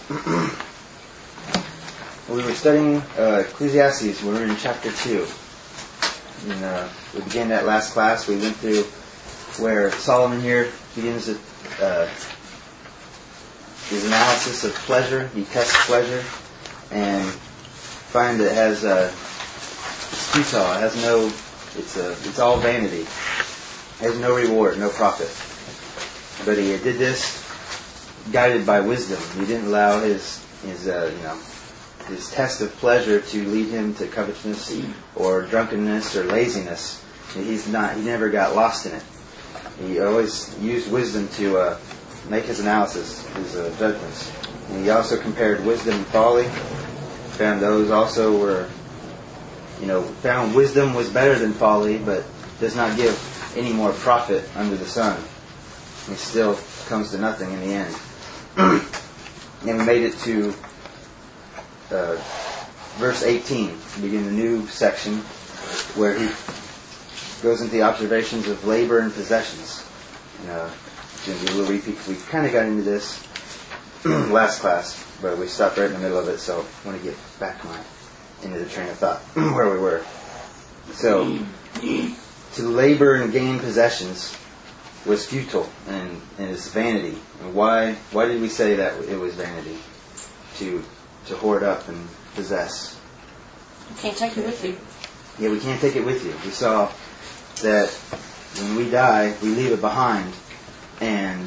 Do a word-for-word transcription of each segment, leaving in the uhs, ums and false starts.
We were studying uh, Ecclesiastes. We were in chapter two. And, uh, we began that last class. We went through where Solomon here begins to, uh, his analysis of pleasure. He tests pleasure and find that it has uh, it's futile. It has no. It's a. It's all vanity. It has no reward, no profit. But he did this guided by wisdom. He didn't allow his his uh, you know his test of pleasure to lead him to covetousness or drunkenness or laziness. He's not. He never got lost in it. He always used wisdom to uh, make his analysis, his uh, judgments. And he also compared wisdom and folly. Found those also were, you know, found wisdom was better than folly, but does not give any more profit under the sun. It still comes to nothing in the end. And we made it to uh, verse eighteen, to begin the new section, where he goes into the observations of labor and possessions. And, uh, it's going to be a little repeat. We kind of got into this last class, but we stopped right in the middle of it, so I want to get back my into the train of thought where we were. So, to labor and gain possessions was futile and, and is vanity. And why why did we say that it was vanity? To to hoard up and possess. You can't take it with you. Yeah, we can't take it with you. We saw that when we die, we leave it behind, and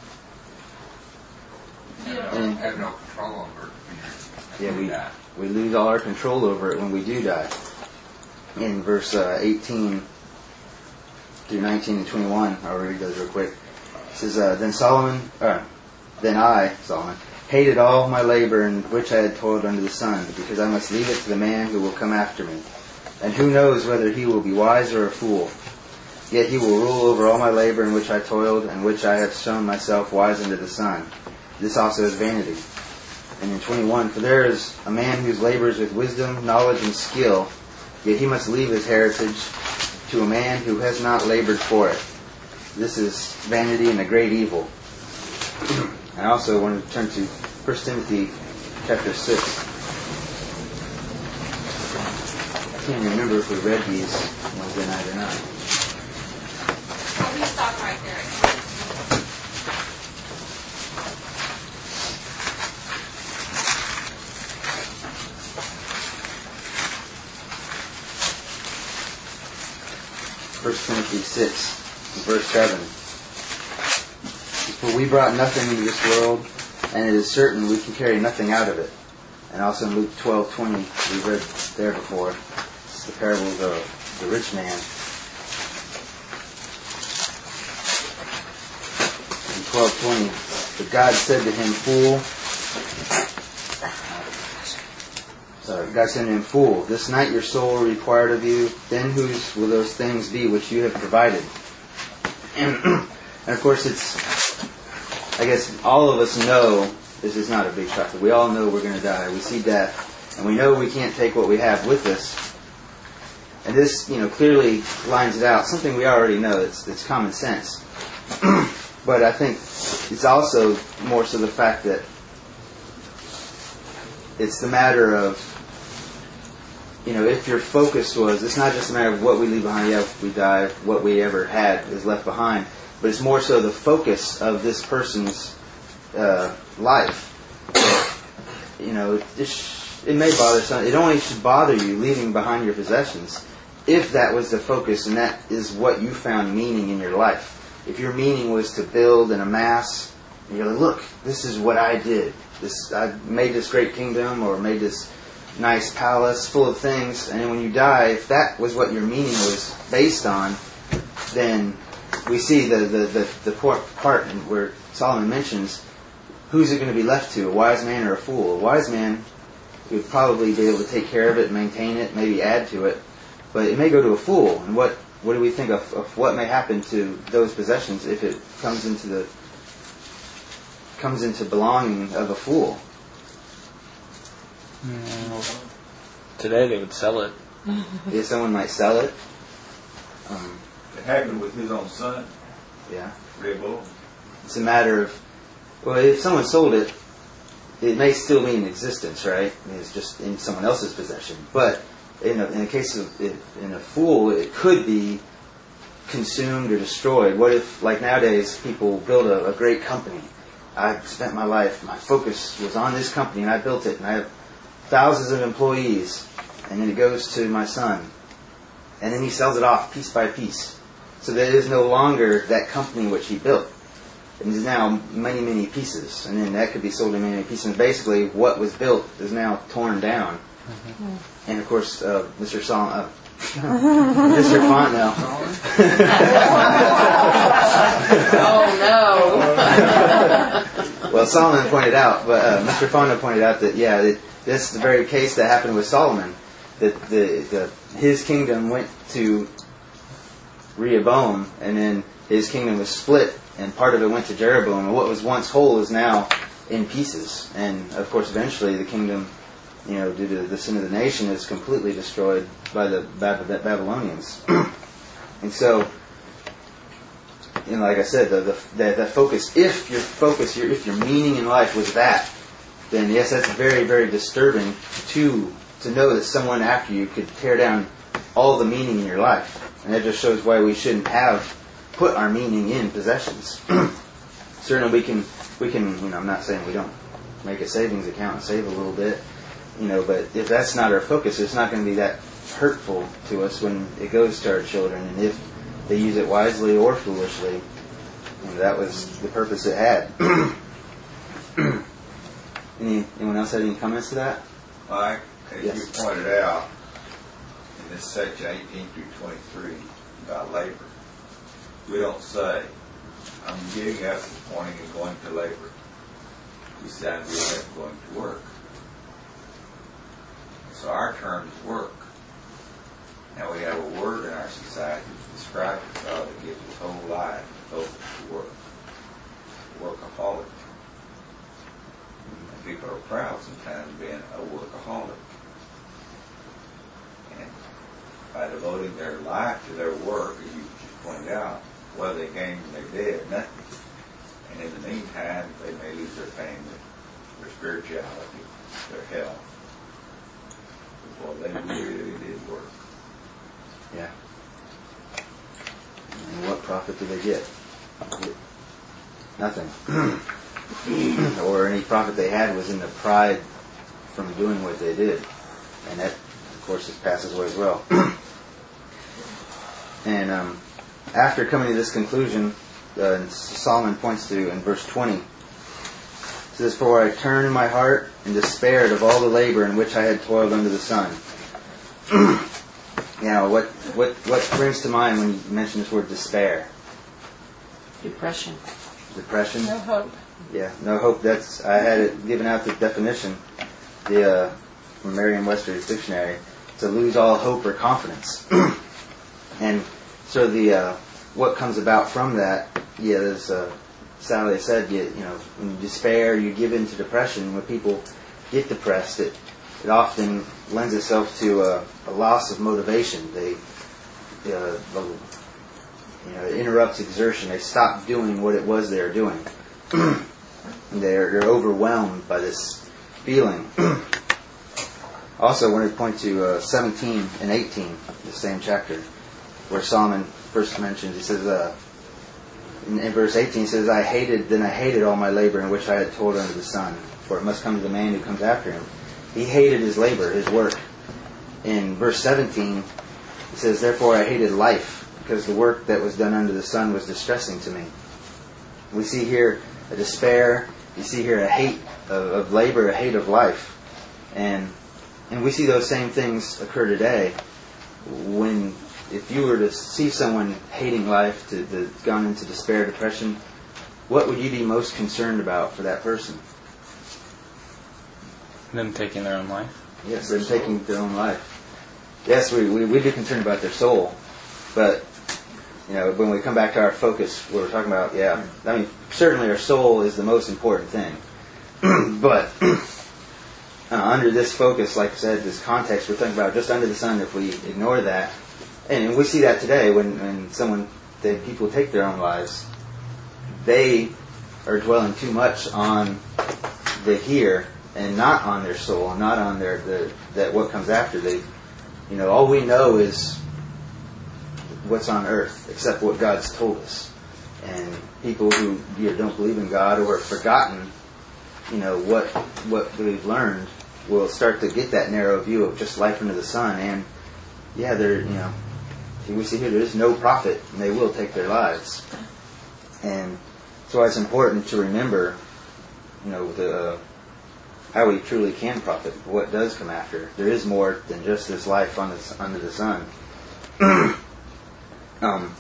You and have no control over it. yeah, we we lose all our control over it when we do die. In verse uh, eighteen through nineteen and twenty-one, I'll read those real quick. It says, uh, "Then Solomon, uh, then I, Solomon, hated all my labor in which I had toiled under the sun, because I must leave it to the man who will come after me. And who knows whether he will be wise or a fool? Yet he will rule over all my labor in which I toiled, and which I have shown myself wise under the sun. This also is vanity." And in twenty-one, "For there is a man whose labors with wisdom, knowledge, and skill, yet he must leave his heritage to a man who has not labored for it. This is vanity and a great evil." I also want to turn to First Timothy chapter six. I can't remember if we read these ones tonight or not. Well, we stop right there. First Timothy six, verse seven. "For we brought nothing into this world, and it is certain we can carry nothing out of it." And also in Luke twelve twenty, we read there before. It's the parable of the, the rich man. In twelve twenty, "But God said to him, Fool, Sorry, God said to him, Fool, this night your soul will be required of you. Then whose will those things be which you have provided?" And, and of course, it's, I guess all of us know this is not a big shock. We all know we're going to die. We see death, and we know we can't take what we have with us. And this, you know, clearly lines it out. Something we already know. It's, it's common sense. But I think it's also more so the fact that it's the matter of, you know, if your focus was, it's not just a matter of what we leave behind. Yeah, we die, what we ever had is left behind. But it's more so the focus of this person's uh, life. You know, it, sh- it may bother some. It only should bother you leaving behind your possessions if that was the focus and that is what you found meaning in your life. If your meaning was to build and amass, and you're like, look, this is what I did. This I made this great kingdom or made this nice palace full of things, and then when you die, if that was what your meaning was based on, then we see the the, the, the part where Solomon mentions, who's it going to be left to, a wise man or a fool? A wise man would probably be able to take care of it, maintain it, maybe add to it, but it may go to a fool. And what, what do we think of, of what may happen to those possessions if it comes into the comes into belonging of a fool? Mm, today they would sell it. Yeah, someone might sell it. Um, It happened with his own son, yeah. Rehoboam. It's a matter of, well, if someone sold it, it may still be in existence, right? I mean, it's just in someone else's possession. But in a, in a case of it, in a fool, it could be consumed or destroyed. What if, like nowadays, people build a, a great company? I spent my life, my focus was on this company, and I built it, and I have thousands of employees, and then it goes to my son, and then he sells it off piece by piece. So that it is no longer that company which he built. It is now many, many pieces, and then that could be sold in many, many pieces. And basically, what was built is now torn down. Mm-hmm. And of course, uh, Mister Sol, uh, Mister Fontenelle. Oh no! Well, Solomon pointed out, but uh, Mister Fontenelle pointed out that yeah, that this is the very case that happened with Solomon. That the, the his kingdom went to Rehoboam, and then his kingdom was split, and part of it went to Jeroboam, and what was once whole is now in pieces. And of course, eventually, the kingdom, you know, due to the sin of the nation, is completely destroyed by the Babylonians. And so, you know, like I said, the the, the, the focus, if your focus, your if your meaning in life was that, then yes, that's very, very disturbing to to know that someone after you could tear down all the meaning in your life. And that just shows why we shouldn't have put our meaning in possessions. Certainly we can, we can, you know, I'm not saying we don't make a savings account and save a little bit, you know, but if that's not our focus, it's not going to be that hurtful to us when it goes to our children. And if they use it wisely or foolishly, you know, that was the purpose it had. Any, anyone else have any comments to that? Mike, as Yes. you pointed out in this section eighteen through twenty-three about labor, we don't say, I'm getting up this morning and going to labor. We say, I'm getting up and going to work. So our term is work. Now we have a word in our society to describe a fellow that gives his whole life over to work. Workaholic. And people are proud sometimes of being a workaholic. And by devoting their life to their work, as you just pointed out, what they gain when they're dead? Nothing. And in the meantime, they may lose their family, their spirituality, their health. Well, they really did work. Yeah. And what profit do they get? Nothing. Or any profit they had was in the pride from doing what they did. And that, of course, just passes away as well. And um, after coming to this conclusion, uh, Solomon points to in verse twenty, it says, "For I turned my heart and despaired of all the labor in which I had toiled under the sun." Now, what, what, what brings to mind when you mention this word despair? Depression. Depression? No hope. Yeah, no hope. That's I had it given out the definition, the uh, from Merriam-Webster's dictionary, to lose all hope or confidence. And so the uh, what comes about from that, yeah, as uh, Sally said, you, you know, when you despair, you give in to depression. When people get depressed, it it often lends itself to a, a loss of motivation. They, uh, the, you know, it interrupts exertion. They stop doing what it was they were doing. they're, they're overwhelmed by this feeling. Also, I wanted to point to uh, seventeen and eighteen, the same chapter, where Solomon first mentions, he says, uh, in, in verse eighteen, he says, I hated, then I hated all my labor in which I had toiled under the sun, for it must come to the man who comes after him. He hated his labor, his work. In verse seventeen, it says, therefore I hated life, because the work that was done under the sun was distressing to me. We see here a despair, you see here a hate of, of labor, a hate of life. And and we see those same things occur today. When, if you were to see someone hating life, to, to gone into despair, depression, what would you be most concerned about for that person? Them taking their own life. Yes, them taking their own life. Yes, we, we, we'd be concerned about their soul. But, you know, when we come back to our focus, what we're talking about, yeah, I mean, certainly our soul is the most important thing. But uh, under this focus, like I said, this context we're talking about, just under the sun, if we ignore that, and we see that today when, when someone, they, people take their own lives, they are dwelling too much on the here and not on their soul, and not on their, their that what comes after. They, you know, all we know is what's on earth, except what God's told us. And people who you know, don't believe in God or have forgotten, you know, what what we've learned, will start to get that narrow view of just life under the sun. And yeah, there, you know, we see here there is no profit, and they will take their lives. And that's why it's important to remember, you know, the uh, how we truly can profit, what does come after. There is more than just this life on this, under the sun. um,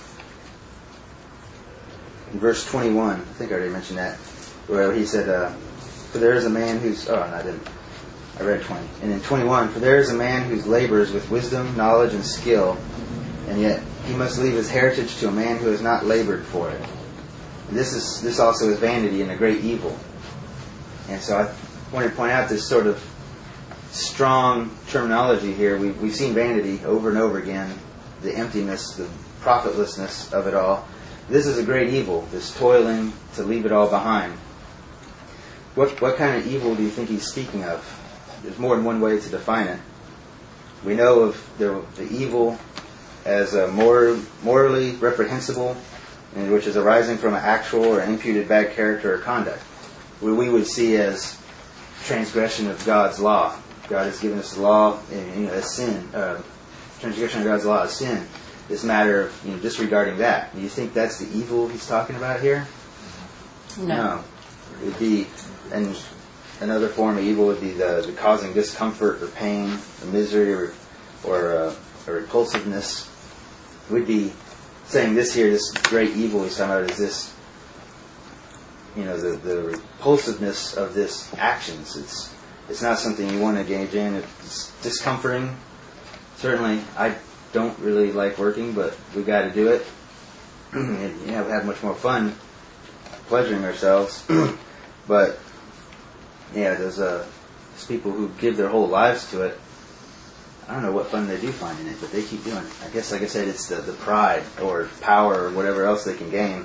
in verse twenty-one, I think I already mentioned that, where he said, uh, "For there is a man who's..." Oh, no, I didn't. I read twenty. And in twenty-one, "For there is a man whose labors with wisdom, knowledge, and skill, and yet he must leave his heritage to a man who has not labored for it." And this is this also is vanity and a great evil. And so I want to point out this sort of strong terminology here. We've, we've seen vanity over and over again, the emptiness, the profitlessness of it all. This is a great evil, this toiling to leave it all behind. What what kind of evil do you think he's speaking of? There's more than one way to define it. We know of the, the evil as a moral, morally reprehensible, and which is arising from an actual or imputed bad character or conduct. What we would see as transgression of God's law. God has given us the law, and you know, as sin. Uh, transgression of God's law is sin. This matter of you know, disregarding that. Do you think that's the evil he's talking about here? No. No. It would be, and another form of evil would be the, the causing discomfort or pain or misery or, or uh, a repulsiveness. It would be saying this here, this great evil he's talking about is this, you know, the, the repulsiveness of this actions. It's it's not something you want to engage in. It's discomforting. Certainly, I don't really like working, but we've got to do it. And, you know, we have much more fun pleasuring ourselves. But yeah, there's uh, there's people who give their whole lives to it. I don't know what fun they do find in it, but they keep doing it. I guess, like I said, it's the, the pride or power or whatever else they can gain.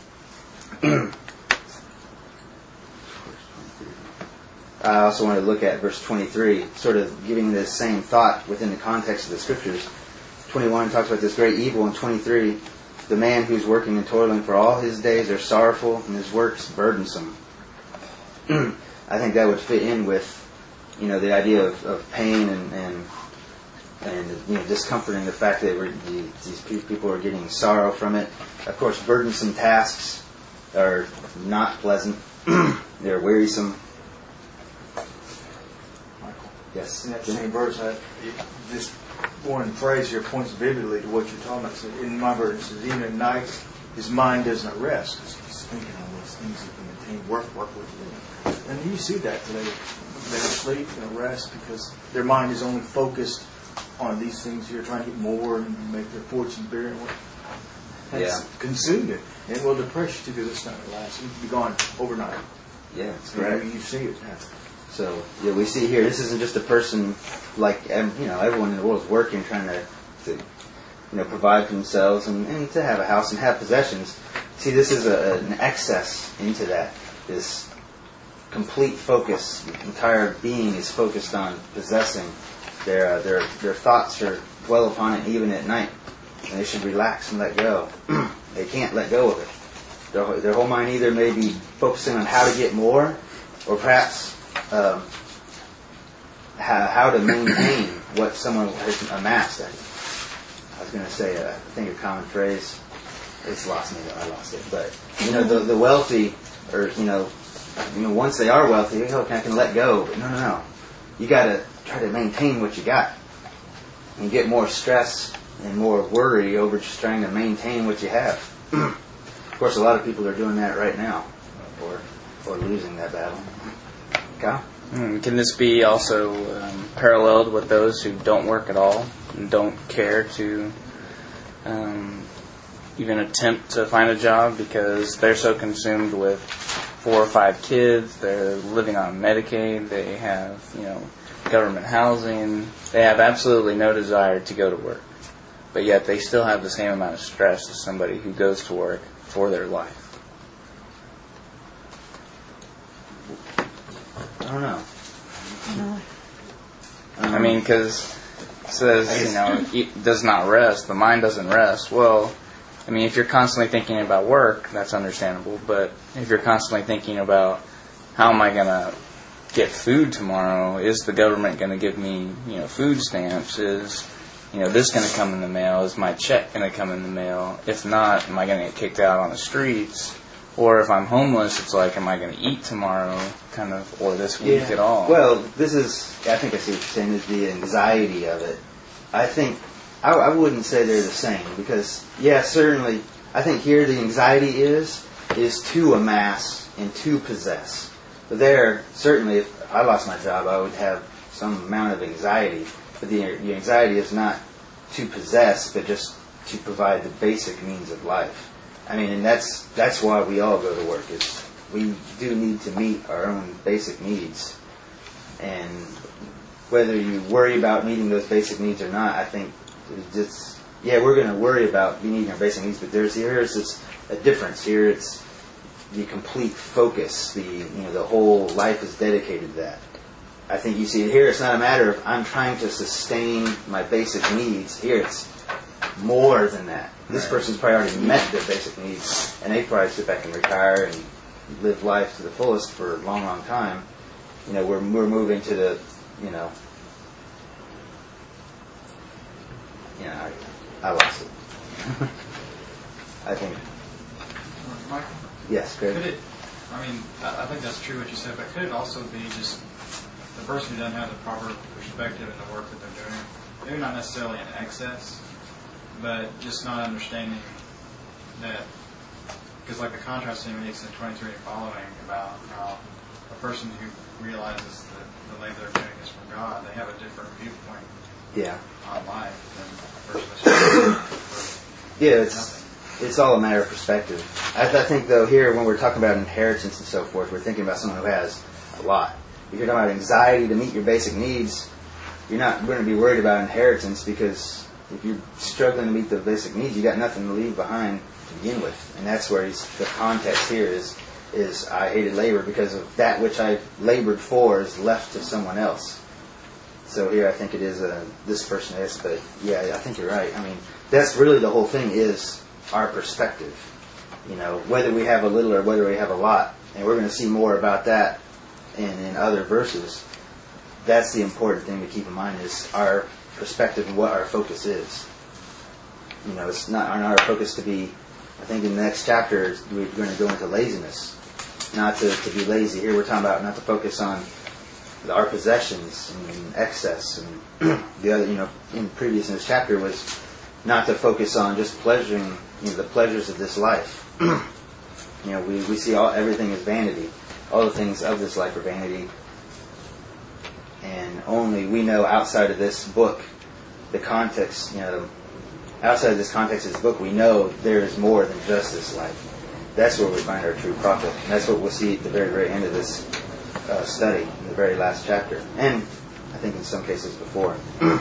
I also want to look at verse twenty-three, sort of giving this same thought within the context of the Scriptures. twenty-one talks about this great evil, and twenty-three, the man who's working and toiling for all his days are sorrowful, and his works burdensome. I think that would fit in with, you know, the idea of, of pain and, and and you know, discomforting, the fact that we're, these people are getting sorrow from it. Of course, burdensome tasks are not pleasant. They're wearisome. Yes. In that same verse, I, it, this one phrase here points vividly to what you're talking about. So in my verse, it says, even at night, his mind does not rest. He's, he's thinking on those things that can maintain work, work with you. And you see that today. They don't sleep, they don't rest, because their mind is only focused on these things here, trying to get more and make their fortunes bigger. That's Yeah. consumed it. And it will depress you too, because it's not going to last. It can be gone overnight. Yeah, that's You know, correct. you see it happen. So, yeah, we see here, this isn't just a person like, um, you know, everyone in the world is working, trying to, to you know, provide for themselves and, and to have a house and have possessions. See, this is a, an excess into that. This complete focus, the entire being is focused on possessing. Their, uh, their, their thoughts are dwell upon it even at night. And they should relax and let go. They can't let go of it. Their, their whole mind either may be focusing on how to get more, or perhaps Um, how, how to maintain what someone has amassed. I, I was going to say, uh, I think a common phrase, it's lost me, I lost it, but, you know, the, the wealthy, or, you know, you know, once they are wealthy, oh, I can let go, but no, no, no. You got to try to maintain what you got. And get more stress and more worry over just trying to maintain what you have. Of course, a lot of people are doing that right now, or, or losing that battle. Okay. Mm, can this be also um, paralleled with those who don't work at all and don't care to um, even attempt to find a job because they're so consumed with four or five kids, they're living on Medicaid, they have, you know, government housing, they have absolutely no desire to go to work, but yet they still have the same amount of stress as somebody who goes to work for their life? I don't know. Um, I mean, because it says, you know, it does not rest. The mind doesn't rest. Well, I mean, if you're constantly thinking about work, that's understandable. But if you're constantly thinking about how am I going to get food tomorrow? Is the government going to give me, you know, food stamps? Is, you know, this going to come in the mail? Is my check going to come in the mail? If not, am I going to get kicked out on the streets? Or if I'm homeless, it's like, am I going to eat tomorrow, kind of, or this week Yeah. at all? Well, this is, I think I see what you're saying, is the anxiety of it. I think, I, I wouldn't say they're the same, because, yeah, certainly, I think here the anxiety is, is to amass and to possess. But there, certainly, if I lost my job, I would have some amount of anxiety. But the, the anxiety is not to possess, but just to provide the basic means of life. I mean, and that's that's why we all go to work. Is we do need to meet our own basic needs, and whether you worry about meeting those basic needs or not, I think it's just, yeah, we're going to worry about meeting our basic needs, but there's here's this a difference here. It's the complete focus. The you know the whole life is dedicated to that. I think you see it here. It's not a matter of I'm trying to sustain my basic needs. Here it's more than that. This person's probably already met their basic needs, and they probably sit back and retire and live life to the fullest for a long, long time. You know, we're we're moving to the, you know, you know, I, I lost it. I think, Michael, yes, could Greg. it, I mean, I I think that's true what you said, but could it also be just the person who doesn't have the proper perspective in the work that they're doing, maybe not necessarily in excess, but just not understanding that, because like the contrast he makes in twenty-three and following about how a person who realizes that the labor they're doing is from God, they have a different viewpoint Yeah. on life than a person that's Yeah, it's it's all a matter of perspective. I, th- I think, though, here, when we're talking about inheritance and so forth, we're thinking about someone who has a lot. If you're talking about anxiety to meet your basic needs, you're not going to be worried about inheritance, because if you're struggling to meet the basic needs, you got nothing to leave behind to begin with. And that's where he's, the context here is, is I hated labor because of that which I labored for is left to someone else. So here I think it is a, this person is, but yeah, I think you're right. I mean, that's really the whole thing is our perspective. You know, whether we have a little or whether we have a lot. And we're going to see more about that in, in other verses. That's the important thing to keep in mind is our perspective and what our focus is. You know, it's not our focus to be, I think in the next chapter we're going to go into laziness. Not to, to be lazy. Here we're talking about not to focus on our possessions and excess. And the other, you know, in previous in this chapter was not to focus on just pleasuring, you know, the pleasures of this life. You know, we, we see all everything is vanity. All the things of this life are vanity. And only we know outside of this book, the context, you know, outside of this context of this book, we know there is more than just this life. That's where we find our true profit. And that's what we'll see at the very, very end of this uh, study, in the very last chapter. And I think in some cases before.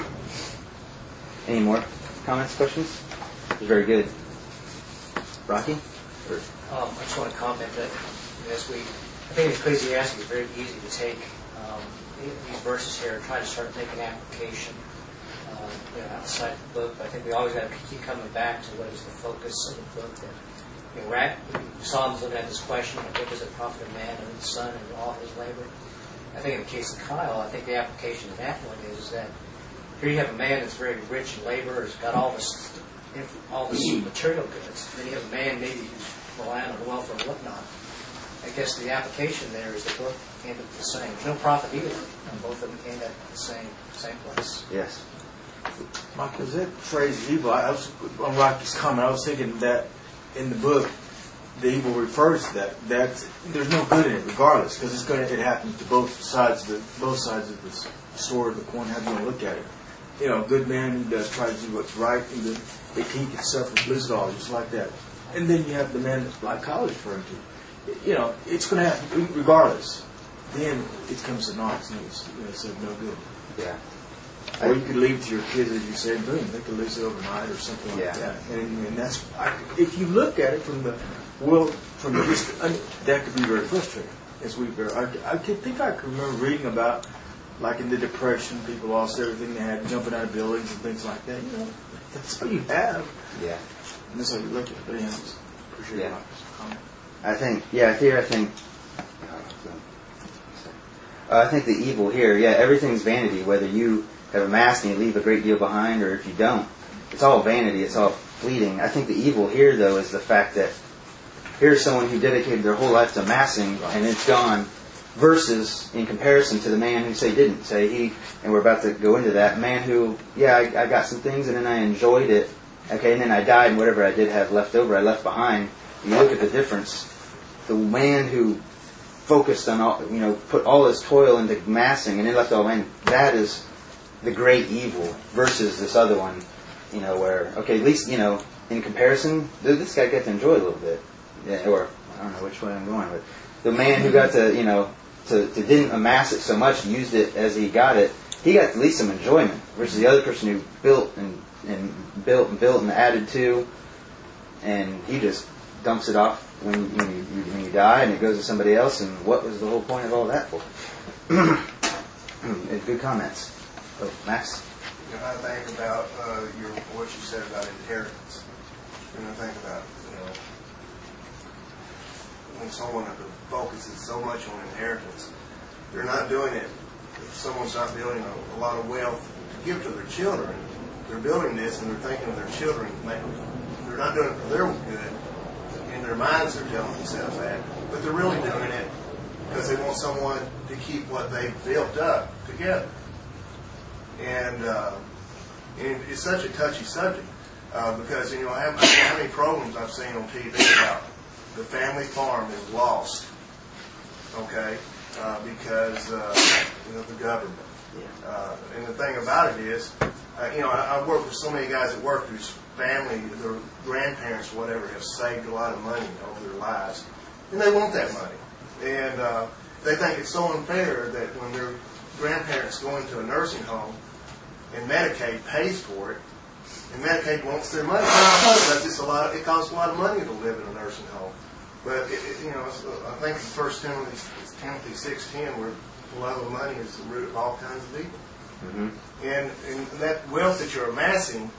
Any more comments, questions? It was very good. Rocky? Or, Um, I just want to comment that as we, I think Ecclesiastes is very easy to take um, these verses here and try to start making application um, you know, outside the book. But I think we always got to keep coming back to what is the focus of the book. That you know, we're at, Psalms looking at this question: what does it profit a man and the son and all his labor? I think in the case of Kyle, I think the application of that one is that here you have a man that's very rich in labor, has got all this all this material goods. Then you have a man maybe who's relying on welfare and whatnot. I guess the application there is the book end up the same. There's no profit either. And both of them end up the same same place. yes. Michael, is that phrase evil? I was on Rocky's comment. I was thinking that in the book, the evil refers to that. That there's no good in it, regardless, because it's going to it happens to both sides of the both sides of the sword, the coin. How do you want to look at it? You know, a good man who does try to do what's right, and the, the king can suffer bliss all, just like that. And then you have the man that like college referring to. You know, it's going to happen regardless. Then it comes to naught. It's, you know, it's of no good. Yeah. Or you could leave it to your kids, as you said, boom, they could lose it overnight or something like Yeah. that. And, and that's, I, if you look at it from the world, from just, I mean, that could be very frustrating. As we, I, I could think I could remember reading about like in the Depression, people lost everything they had, jumping out of buildings and things like that. You know, that's all you have. Yeah. And that's how you look at it. But yeah, just appreciate Yeah. your comment. I think, yeah, here I think, uh, I think the evil here, yeah, everything's vanity. Whether you have amassed and you leave a great deal behind, or if you don't, it's all vanity. It's all fleeting. I think the evil here, though, is the fact that here's someone who dedicated their whole life to amassing, and it's gone. Versus, in comparison to the man who, say, didn't. Say he, and we're about to go into that, man who, yeah, I, I got some things and then I enjoyed it, okay, and then I died and whatever I did have left over, I left behind. You look at the difference. The man who focused on all, you know, put all his toil into amassing and then left all behind, that is the great evil versus this other one, you know, where, okay, at least, you know, in comparison, this guy got to enjoy a little bit. Yeah, or, I don't know which way I'm going, but the man who got to, you know, To, to didn't amass it so much, used it as he got it, he got at least some enjoyment. Versus the other person who built and, and built and built and added to, and he just dumps it off when, when, you, when you die, and it goes to somebody else. And what was the whole point of all that for? Good comments. Oh, Max? You know, I think about uh, your what you said about inheritance. And I think about, you know, when someone focuses so much on inheritance, they're not doing it. If someone's not building a, a lot of wealth to give to their children, they're building this and they're thinking of their children. They, they're not doing it for their good. In their minds, they're telling themselves that, but they're really doing it because they want someone to keep what they've built up together. And, uh, and it's such a touchy subject uh, because, you know, I have, I how many programs I've seen on T V about the family farm is lost, okay, uh, because, uh, you know, the government. Uh, and the thing about it is, uh, you know, I, I work with so many guys at work whose family, their grandparents or whatever, have saved a lot of money over their lives, and they want that money. And uh, they think it's so unfair that when their grandparents go into a nursing home and Medicaid pays for it, and Medicaid wants their money because it's a lot. It costs a lot of money to live in a nursing home. But it, it, you know, it's, I think it's the First Timothy, it's Timothy six ten, where the love of money is the root of all kinds of evil. Mm-hmm. And, and that wealth that you're amassing,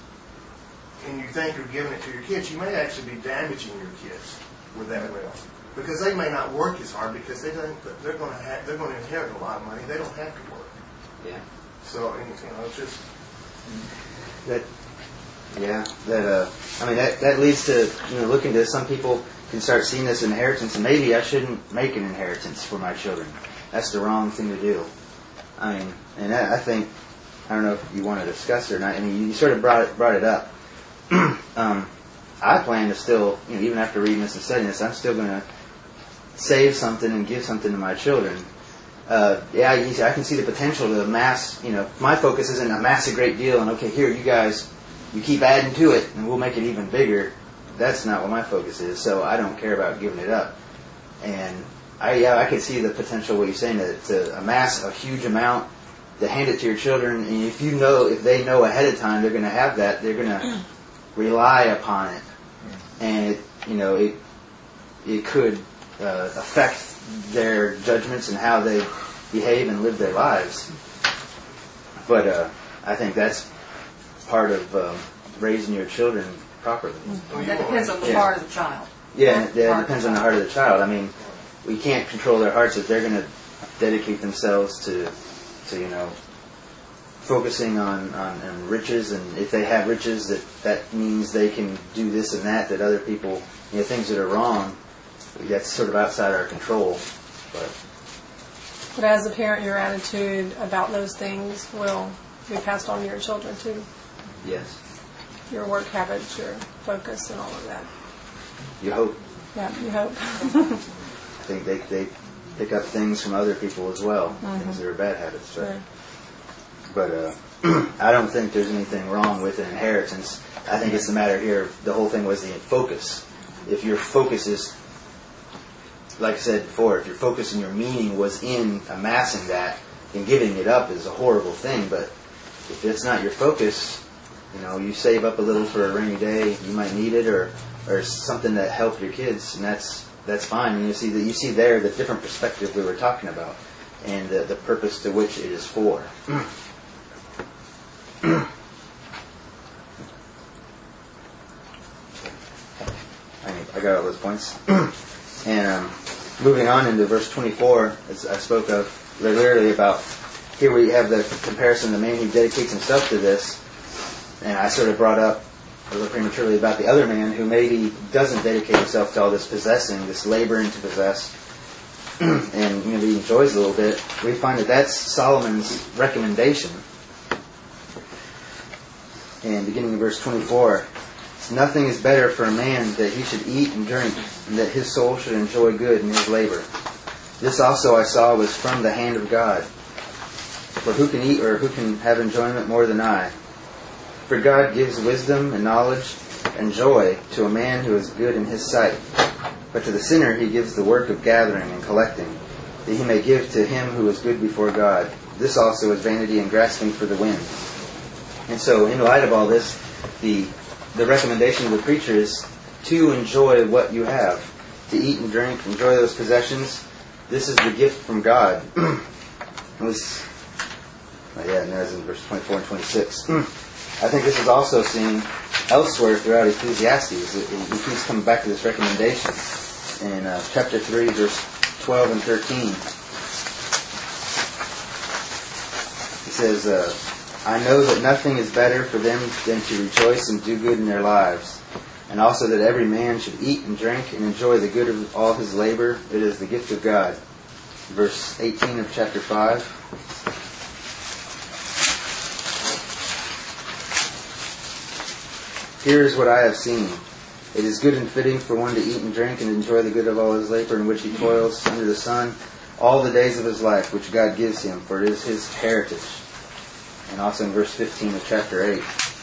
and you think you're giving it to your kids, you may actually be damaging your kids with that wealth, because they may not work as hard because they don't. They're going to have. They're going to inherit a lot of money. They don't have to work. Yeah. So, and, you know, it's just that. Yeah. That. Uh. I mean, that that leads to, you know, looking to some people can start seeing this inheritance, and maybe I shouldn't make an inheritance for my children. That's the wrong thing to do. I mean, and I, I think, I don't know if you want to discuss it or not. I mean, you sort of brought it brought it up. um, I plan to still, you know, even after reading this and studying this, I'm still going to save something and give something to my children. Uh, yeah, you see, I can see the potential to amass. You know, my focus isn't amass a great deal and okay, here you guys, you keep adding to it and we'll make it even bigger. That's not what my focus is. So I don't care about giving it up. And I, yeah, I can see the potential. What you're saying, to, to amass a huge amount, to hand it to your children, and if you know, if they know ahead of time they're going to have that, they're going to rely upon it, and it, you know, it it could uh, affect their judgments and how they behave and live their lives. But uh, I think that's part of um, raising your children properly. That depends on the Yeah. heart of the child. Yeah, that Heart depends of on the heart of the child. I mean, we can't control their hearts if they're going to dedicate themselves to, to you know, focusing on, on, on riches, and if they have riches, that that means they can do this and that, that other people, you know, things that are wrong, that's sort of outside our control. But But as a parent, your attitude about those things will be passed on to your children too. yes, Your work habits, your focus, and all of that. you hope. Yeah, you hope. I think they they pick up things from other people as well, Mm-hmm. things that are bad habits. But, Sure. but uh, I don't think there's anything wrong with an inheritance. I think it's a matter here. The whole thing was the focus. If your focus is, like I said before, if your focus and your meaning was in amassing that, then giving it up is a horrible thing. But if it's not your focus, you know, you save up a little for a rainy day, you might need it, or or something that helped your kids, and that's that's fine. And you see that you see there the different perspective we were talking about, and the, the purpose to which it is for. I got all those points. And um, moving on into verse twenty-four, as I spoke of earlier about, here we have the comparison, the man who dedicates himself to this. And I sort of brought up a little prematurely about the other man who maybe doesn't dedicate himself to all this possessing, this laboring to possess, and you know, he enjoys a little bit. We find that that's Solomon's recommendation. And beginning in verse twenty-four, nothing is better for a man that he should eat and drink, and that his soul should enjoy good in his labor. This also I saw was from the hand of God. For who can eat or who can have enjoyment more than I? For God gives wisdom and knowledge and joy to a man who is good in his sight. But to the sinner he gives the work of gathering and collecting, that he may give to him who is good before God. This also is vanity and grasping for the wind. And so, in light of all this, the the recommendation of the preacher is to enjoy what you have, to eat and drink, enjoy those possessions. This is the gift from God. It was, oh yeah, and that's in verse twenty-four and twenty-six. I think this is also seen elsewhere throughout Ecclesiastes. It, it, it keeps coming back to this recommendation in uh, chapter three, verse twelve and thirteen. It says, uh, I know that nothing is better for them than to rejoice and do good in their lives, and also that every man should eat and drink and enjoy the good of all his labor. It is the gift of God. Verse eighteen of chapter five. Here is what I have seen. It is good and fitting for one to eat and drink and enjoy the good of all his labor in which he toils under the sun all the days of his life, which God gives him, for it is his heritage. And also in verse fifteen of chapter eight.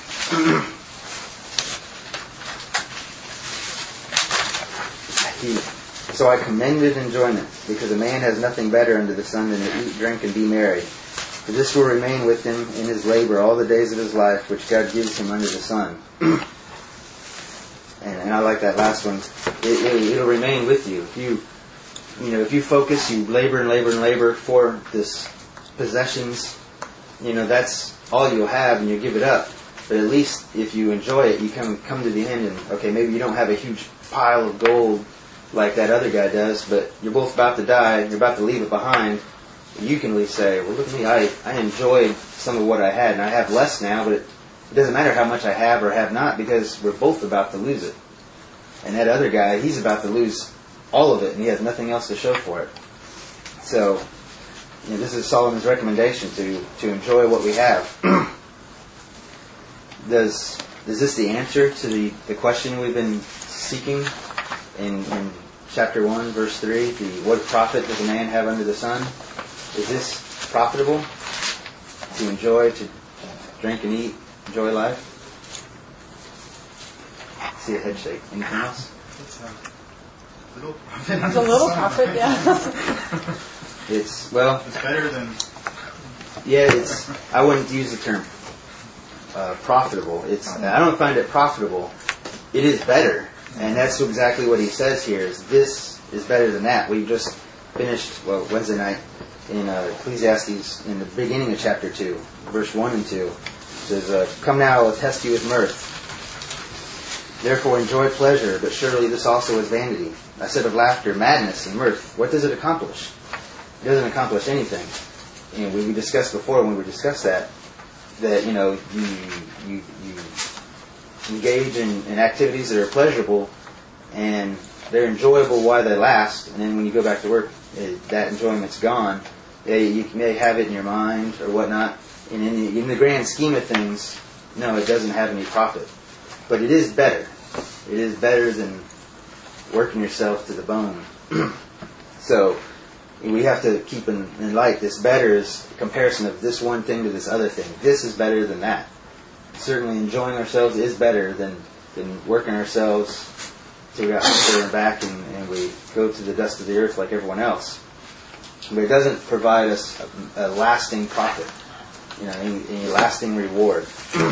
So I commended enjoyment, because a man has nothing better under the sun than to eat, drink, and be merry. For this will remain with him in his labor all the days of his life, which God gives him under the sun. and, and I like that last one. It, it, it'll remain with you. If you, you know, if you focus, you labor and labor and labor for this possessions. You know, that's all you'll have, and you give it up. But at least if you enjoy it, you come come to the end, and okay, maybe you don't have a huge pile of gold like that other guy does, but you're both about to die, you're about to leave it behind. You can at least say, well, look at me, I, I enjoyed some of what I had, and I have less now, but it, it doesn't matter how much I have or have not, because we're both about to lose it. And that other guy, he's about to lose all of it, and he has nothing else to show for it. So, you know, this is Solomon's recommendation, to, to enjoy what we have. Does is this the answer to the, the question we've been seeking in, in chapter one, verse three? The what profit does a man have under the sun? Is this profitable to enjoy, to drink and eat, enjoy life? I see a head shake. Anything else? It's a little profit. It's a little profit, yeah. It's, well... It's better than... Yeah, it's... I wouldn't use the term uh, profitable. It's. I don't find it profitable. It is better. And that's exactly what he says here, is this is better than that. We just finished, well, Wednesday night, in uh, Ecclesiastes, in the beginning of chapter two, verse one and two. It says, uh, come now, I will test you with mirth. Therefore enjoy pleasure, but surely this also is vanity. I said of laughter, madness, and mirth. What does it accomplish? It doesn't accomplish anything. You know, we, we discussed before, when we discussed that, that, you know, you you, you engage in, in activities that are pleasurable, and they're enjoyable while they last, and then when you go back to work, it, that enjoyment's gone. Yeah, you may have it in your mind or whatnot, and in the, in the grand scheme of things, no, it doesn't have any profit. But it is better. It is better than working yourself to the bone. So we have to keep in, in light this better is a comparison of this one thing to this other thing. This is better than that. Certainly enjoying ourselves is better than, than working ourselves till we got there and back and, and we go to the dust of the earth like everyone else. But it doesn't provide us a, a lasting profit, you know, any, any lasting reward.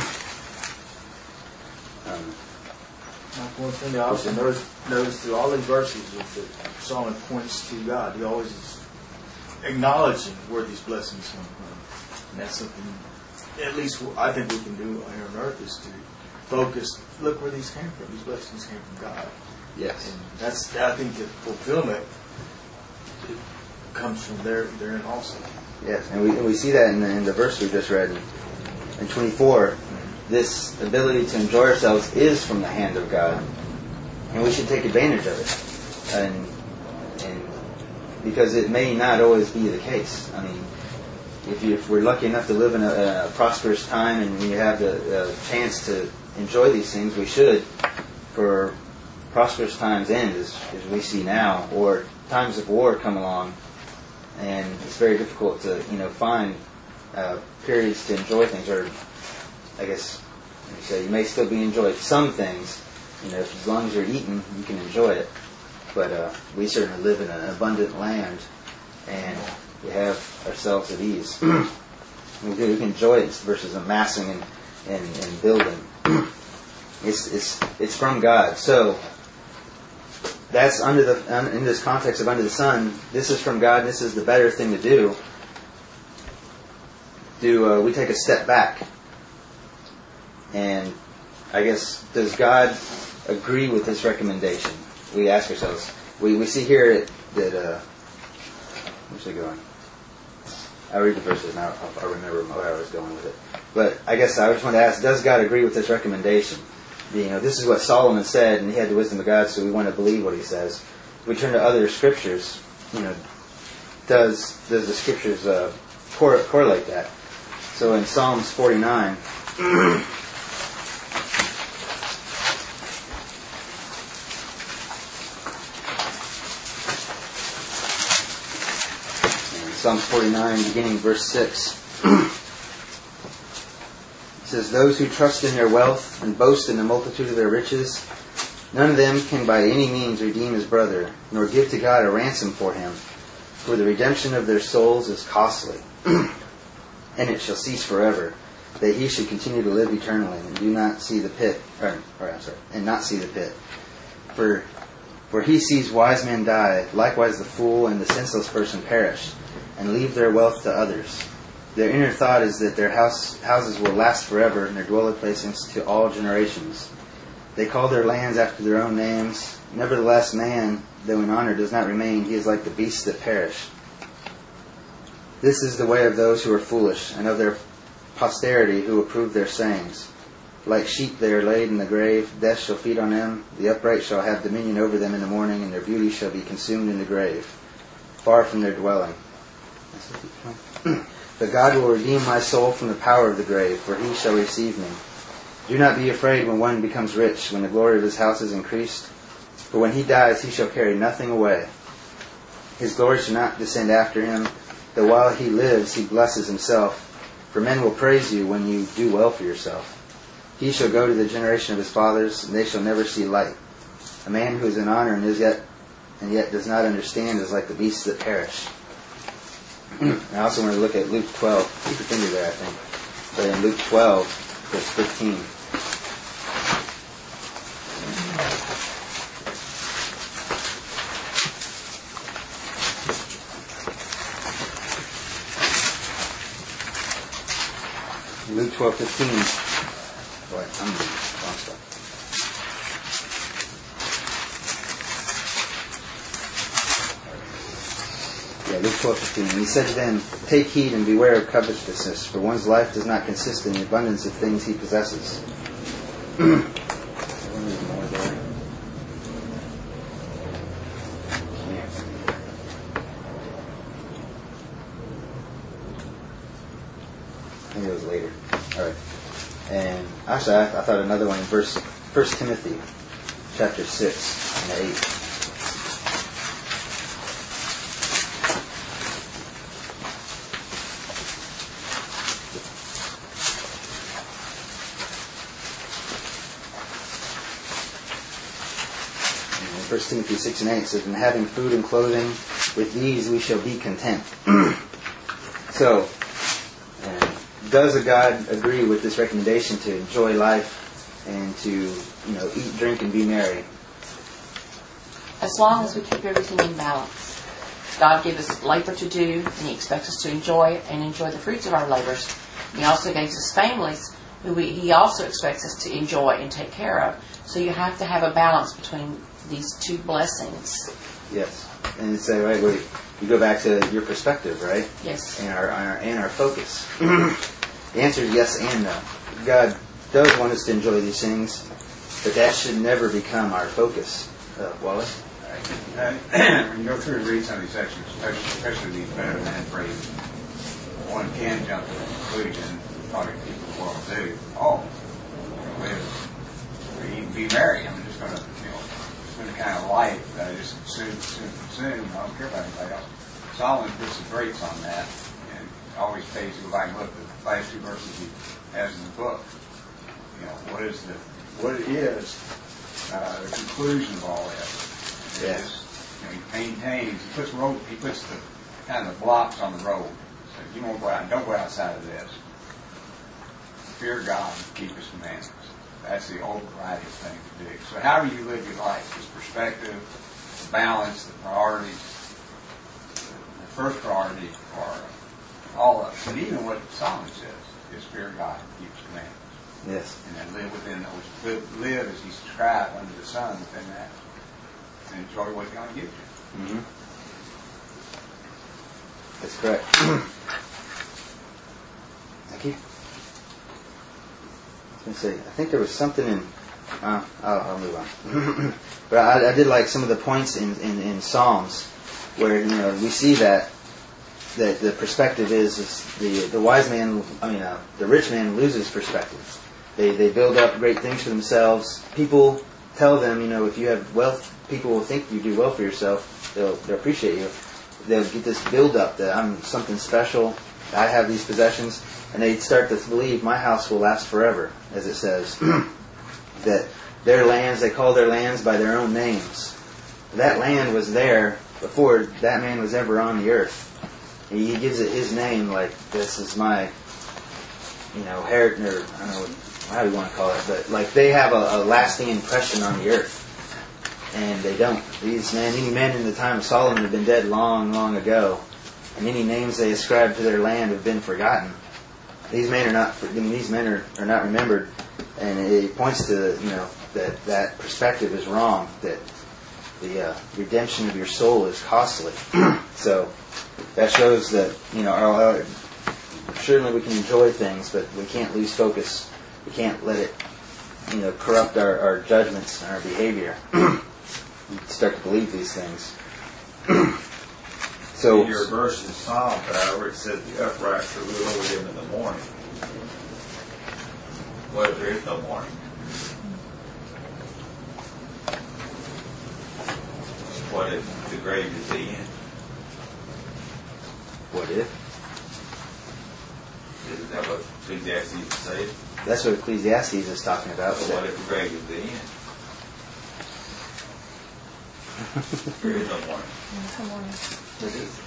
um, One thing I also notice, notice through all these verses is that Solomon points to God. He always is acknowledging where these blessings come from. And that's something, at least I think we can do here on earth, is to focus, look where these came from. These blessings came from God. Yes. And that's, I think the fulfillment it comes from there, therein also. Yes, and we, and we see that in the, in the verse we just read in, in twenty-four. This ability to enjoy ourselves is from the hand of God, and we should take advantage of it. And, and because it may not always be the case. I mean, if, you, if we're lucky enough to live in a, a prosperous time and we have the, the chance to enjoy these things, we should. For prosperous times end, as, as we see now, or times of war come along, and it's very difficult to, you know, find uh, periods to enjoy things. Or, I guess, you say you may still be enjoying some things. You know, if, as long as you're eating, you can enjoy it. But uh, we certainly live in an abundant land, and we have ourselves at ease. we, can, we can enjoy it versus amassing and, and, and building. it's it's it's from God. So that's under the in this context of under the sun. This is from God. This is the better thing to do. Do uh, we take a step back? And I guess, does God agree with this recommendation? We ask ourselves. We we see here that uh, where's it going? I'll read the verses now. I'll, I'll remember where I was going with it. But I guess I just want to ask: does God agree with this recommendation? You know, this is what Solomon said, and he had the wisdom of God, so we want to believe what he says. If we turn to other scriptures, you know, does does the scriptures uh, cor- correlate that? So in Psalms forty-nine. Psalms forty-nine, beginning verse six. It says, "Those who trust in their wealth and boast in the multitude of their riches, none of them can by any means redeem his brother, nor give to God a ransom for him. For the redemption of their souls is costly, and it shall cease forever, that he should continue to live eternally, and do not see the pit, or, or I'm sorry, and not see the pit. For for he sees wise men die, likewise the fool and the senseless person perish, and leave their wealth to others. Their inner thought is that their house, houses will last forever, and their dwelling places to all generations. They call their lands after their own names. Nevertheless, man, though in honor, does not remain. He is like the beasts that perish. This is the way of those who are foolish, and of their posterity who approve their sayings. Like sheep they are laid in the grave. Death shall feed on them. The upright shall have dominion over them in the morning, and their beauty shall be consumed in the grave, far from their dwelling. But God will redeem my soul from the power of the grave, for he shall receive me. Do not be afraid when one becomes rich, when the glory of his house is increased. For when he dies, he shall carry nothing away. His glory shall not descend after him, though while he lives he blesses himself. For men will praise you when you do well for yourself. He shall go to the generation of his fathers, and they shall never see light. A man who is in honor and is yet and yet does not understand is like the beasts that perish." I also want to look at Luke twelve. Keep your finger there, I think. But in Luke twelve, verse fifteen. Luke twelve fifteen. Boy, I'm in the wrong stuff. Yeah, Luke twelve fifteen. And he said to them, "Take heed and beware of covetousness, for one's life does not consist in the abundance of things he possesses." Maybe it was later. All right. And actually, I, I thought another one in verse First Timothy, chapter six and eight. First Timothy six and eight says, "And having food and clothing, with these we shall be content." So, uh, does a God agree with this recommendation to enjoy life and to, you know, eat, drink, and be merry? As long as we keep everything in balance. God gave us labor to do, and He expects us to enjoy it and enjoy the fruits of our labors. He also gave us families who we, He also expects us to enjoy and take care of. So you have to have a balance between these two blessings. Yes. And it's uh, right, wait, you go back to your perspective, right? Yes. And our, our and our focus. The answer is yes and no. God does want us to enjoy these things, but that should never become our focus. Uh, Wallace? Uh, when you go through and read some of these sections, especially, especially these better than phrases, one can jump to the conclusion, probably people will do, oh, live, or even be married. I'm just going to, you know, spend the kind of life that I just consume, consume, consume. I don't care about anybody else. Solomon puts the brakes on that, and always pays to go back and look at the last two verses he has in the book. You know, what is the, what it is, uh, the conclusion of all that. Yes. You know, he maintains, he puts road, he puts the kind of the blocks on the road. So you won't go out, don't go outside of this. Fear God and keep His commandments. That's the overriding thing to do. So how do you live your life? This perspective, the balance, the priorities. The first priority for all of us, and even what Solomon says, is fear God and keep His commandments. Yes. And then live within those, live, live as He's described under the sun within that. And enjoy what God gives you. Mm-hmm. That's correct. Thank you. I was going to say, I think there was something in... Uh, I'll, I'll move on. But I, I did like some of the points in, in, in Psalms where, you know, we see that that the perspective is, is the the wise man, I mean, uh, the rich man loses perspective. They they build up great things for themselves. People tell them, you know, if you have wealth, people will think you do well for yourself. They'll, they'll appreciate you. They'll get this build up that I'm something special. I have these possessions. And they start to believe my house will last forever, as it says. That their lands, they call their lands by their own names. That land was there before that man was ever on the earth. He gives it his name, like, this is my, you know, heritage, or I don't know what, how do you want to call it, but like they have a, a lasting impression on the earth. And they don't. These men, any men in the time of Solomon have been dead long, long ago. And any names they ascribe to their land have been forgotten. These men are not. I mean, these men are, are not remembered, and it points to, you know, that that perspective is wrong. That the uh, redemption of your soul is costly. So that shows that, you know, our, our, certainly we can enjoy things, but we can't lose focus. We can't let it, you know, corrupt our, our judgments and our behavior. We start to believe these things. So in your verse in Psalm, however, it says the upright shall rule over them in the morning. What if there is no morning? What if the grave is the end? what if? Isn't that what Ecclesiastes is saying? That's what Ecclesiastes is talking about. So what if the grave is the end? There is no morning. Come on. There is.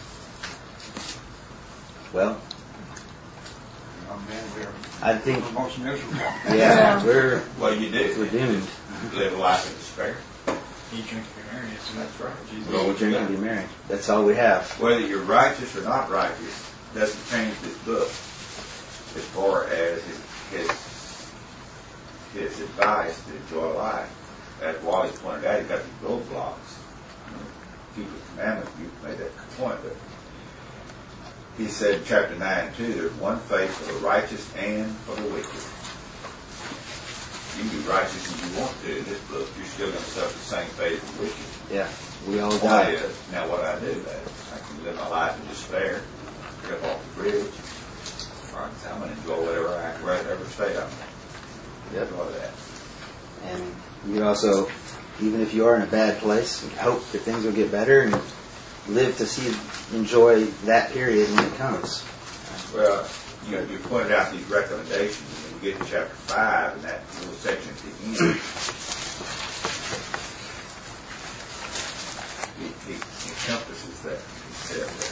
Well, Oh, man, we're, I think, we're most miserable. yeah, Yeah. we're Well, you do. we're doomed. You live a life of despair. Eat, drink, be merry. So That's right. Jesus. Well, we're drinking to be married. That's all we have. Whether you're righteous or not righteous doesn't change this book as far as his, his, his advice to enjoy life. As Wally pointed out, he's got these roadblocks. Keep the commandments. You made that point, but he said in chapter nine too, there's one fate for the righteous and for the wicked. You can be righteous if you want to in this book, you're still going to suffer the same fate as the wicked. Yeah, we all Why die. is, now what I do that, I can live my life in despair, get up off the bridge, or I'm going to enjoy whatever I, whatever state I'm in. Yep. Enjoy that. And you also, even if you are in a bad place, hope that things will get better and live to see, enjoy that period when it comes. Well, you know, you pointed out these recommendations, and when we get to chapter five, and that little section at the end, it, it encompasses that. He said that.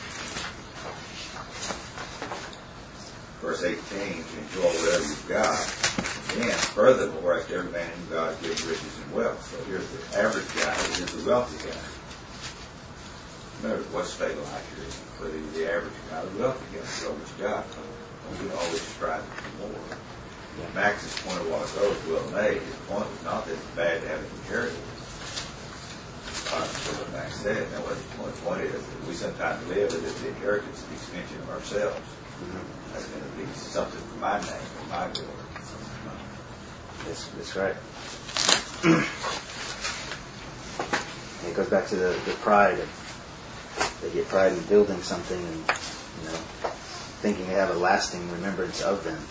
Verse eighteen, to enjoy whatever you've got. And furthermore, as to every man whom God gives riches and wealth. So here's the average guy, here's the wealthy guy. remember what's fatal accurate, whether you're the average guy or the wealthy guy, the average guy. We can always strive for more. Max's point of what I was well made, his point was not that it's bad to have an inheritance. That's what Max said. Now, what his point, point is that we sometimes live as if the inheritance is the extension of ourselves. Mm-hmm. That's going to be something for my name, for my glory. That's, that's right. It goes back to the, the pride. Of, they get pride in building something and, you know, thinking they have a lasting remembrance of them.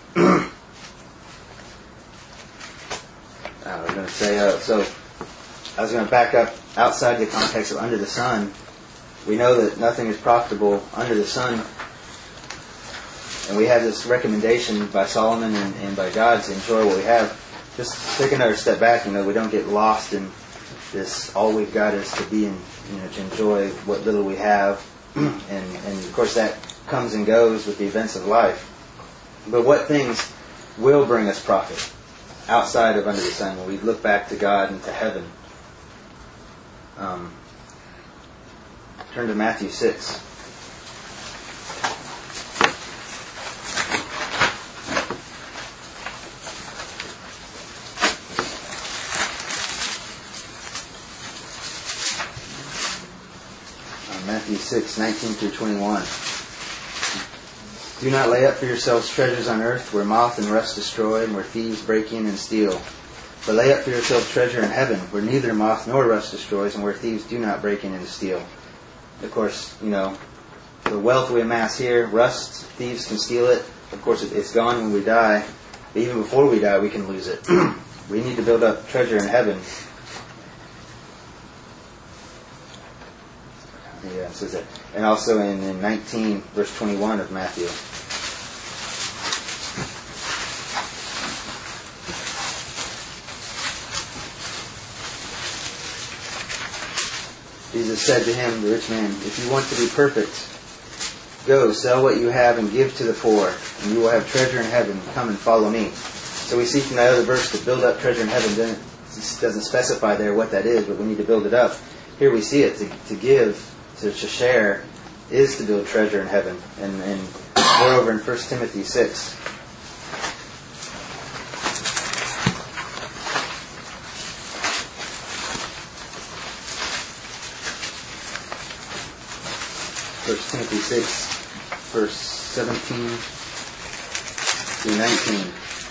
I was going to say, uh, so I was going to back up outside the context of under the sun. We know that nothing is profitable under the sun. And we have this recommendation by Solomon and, and by God to enjoy what we have. Just take another step back, you know, we don't get lost in this, all we've got is to be in, you know, to enjoy what little we have. and, and of course that comes and goes with the events of life. But what things will bring us profit outside of under the sun when we look back to God and to heaven? Um, turn to Matthew six. Uh, Matthew six, nineteen through twenty-one. Do not lay up for yourselves treasures on earth where moth and rust destroy and where thieves break in and steal. But lay up for yourselves treasure in heaven where neither moth nor rust destroys and where thieves do not break in and steal. Of course, you know, the wealth we amass here, rust, thieves can steal it. Of course, it's gone when we die. But even before we die, we can lose it. We need to build up treasure in heaven. Yeah, it says that. And also in, in nineteen, verse twenty-one of Matthew. Jesus said to him, the rich man, if you want to be perfect, go, sell what you have and give to the poor, and you will have treasure in heaven. Come and follow me. So we see from that other verse to build up treasure in heaven doesn't, doesn't specify there what that is, but we need to build it up. Here we see it, to, to give, to, to share, is to build treasure in heaven. And, and moreover in First Timothy six. First Timothy six, verse seventeen through nineteen.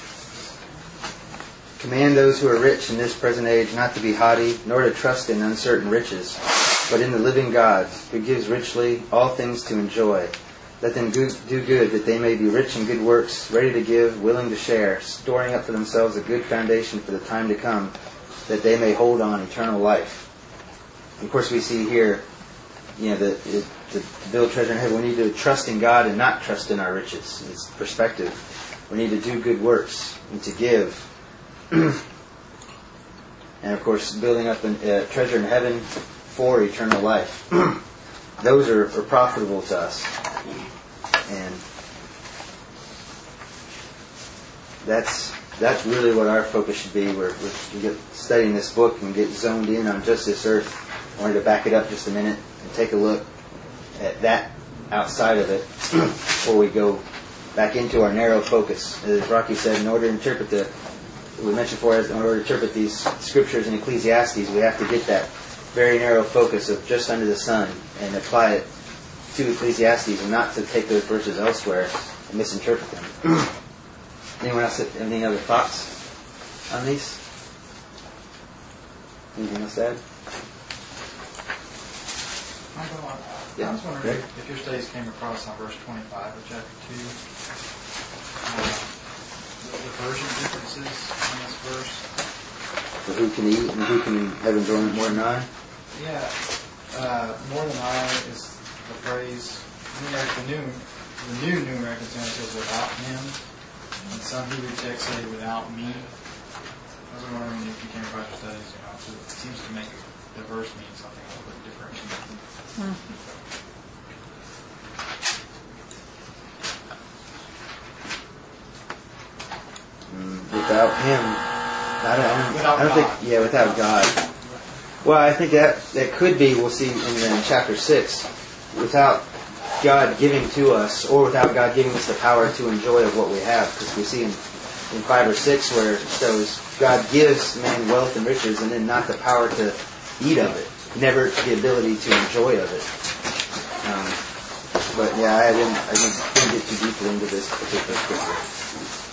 Command those who are rich in this present age not to be haughty, nor to trust in uncertain riches, but in the living God, who gives richly all things to enjoy. Let them do good, that they may be rich in good works, ready to give, willing to share, storing up for themselves a good foundation for the time to come, that they may hold on eternal life. Of course, we see here, you know, that it, to build treasure in heaven, we need to trust in God and not trust in our riches. It's perspective. We need to do good works and to give. And of course, building up a uh, treasure in heaven for eternal life. Those are, are profitable to us. And that's that's really what our focus should be. We're, we're we get studying this book and get zoned in on just this earth. I wanted to back it up just a minute and take a look at that outside of it before we go back into our narrow focus. As Rocky said, in order to interpret the, we mentioned before, in order to interpret these scriptures in Ecclesiastes, we have to get that very narrow focus of just under the sun and apply it to Ecclesiastes and not to take those verses elsewhere and misinterpret them. Anyone else have any other thoughts on these? Anything else to add? Michael, I Yeah. I was wondering if, if your studies came across on verse twenty-five of chapter two, uh, the, the version differences in this verse. For who can eat and who can have enjoyment more than I? Yeah, uh, more than I is the phrase, numeric, the new, the new New American Standard says without him, and some Hebrew texts say without me. I was wondering if you came across your studies, you know, so it seems to make the verse mean something a little bit different. Mm, without him, I don't, I don't, Without I don't God. think, yeah, without God. Well, I think that that could be. We'll see in, in chapter six. Without God giving to us, or without God giving us the power to enjoy of what we have, because we see in, in five or six where it shows God gives man wealth and riches, and then not the power to eat of it, never the ability to enjoy of it. Um, but yeah, I didn't, I didn't, didn't get too deeply into this particular scripture.